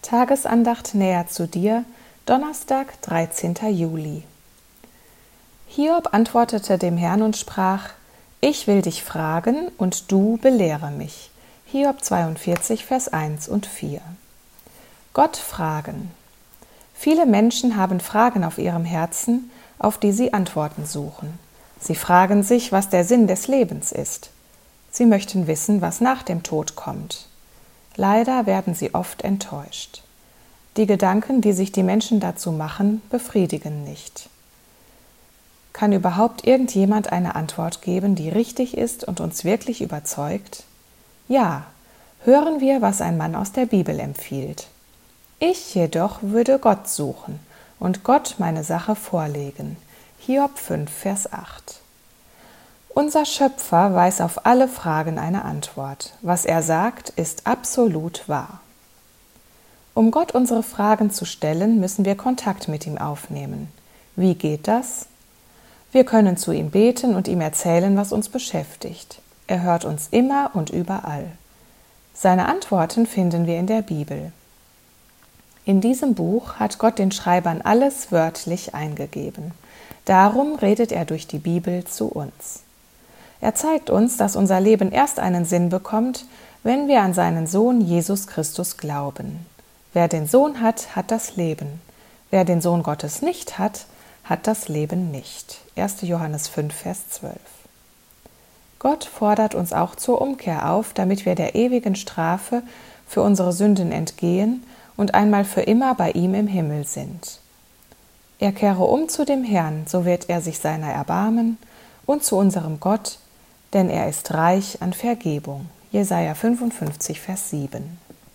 Tagesandacht näher zu dir, Donnerstag, 13. Juli. Hiob antwortete dem Herrn und sprach: Ich will dich fragen, und du belehre mich. Hiob 42, Vers 1 und 4. Gott fragen. Viele Menschen haben Fragen auf ihrem Herzen, auf die sie Antworten suchen. Sie fragen sich, was der Sinn des Lebens ist. Sie möchten wissen, was nach dem Tod kommt. Leider werden sie oft enttäuscht. Die Gedanken, die sich die Menschen dazu machen, befriedigen nicht. Kann überhaupt irgendjemand eine Antwort geben, die richtig ist und uns wirklich überzeugt? Ja, hören wir, was ein Mann aus der Bibel empfiehlt. Ich jedoch würde Gott suchen und Gott meine Sache vorlegen. Hiob 5, Vers 8. Unser Schöpfer weiß auf alle Fragen eine Antwort. Was er sagt, ist absolut wahr. Um Gott unsere Fragen zu stellen, müssen wir Kontakt mit ihm aufnehmen. Wie geht das? Wir können zu ihm beten und ihm erzählen, was uns beschäftigt. Er hört uns immer und überall. Seine Antworten finden wir in der Bibel. In diesem Buch hat Gott den Schreibern alles wörtlich eingegeben. Darum redet er durch die Bibel zu uns. Er zeigt uns, dass unser Leben erst einen Sinn bekommt, wenn wir an seinen Sohn Jesus Christus glauben. Wer den Sohn hat, hat das Leben. Wer den Sohn Gottes nicht hat, hat das Leben nicht. 1. Johannes 5, Vers 12. Gott fordert uns auch zur Umkehr auf, damit wir der ewigen Strafe für unsere Sünden entgehen und einmal für immer bei ihm im Himmel sind. Er kehre um zu dem Herrn, so wird er sich seiner erbarmen, und zu unserem Gott, denn er ist reich an Vergebung. Jesaja 55, Vers 7.